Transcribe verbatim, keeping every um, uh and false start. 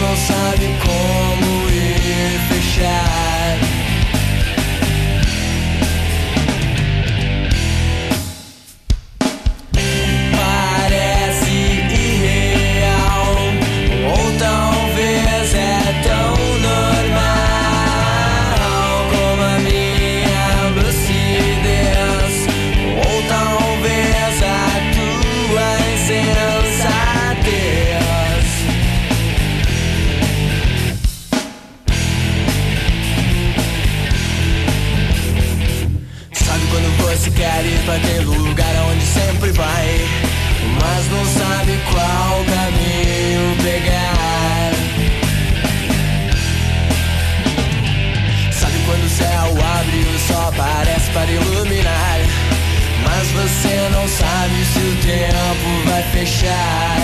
não sabe como ir fechar. Parece irreal, ou talvez é tão normal como a minha lucidez, ou talvez a tua insensatez. Sabe quando você quer ir pra aquele lugar onde sempre vai, mas não sabe qual caminho pegar. Sabe quando o céu abre e o sol aparece para iluminar, mas você não sabe se o tempo vai fechar.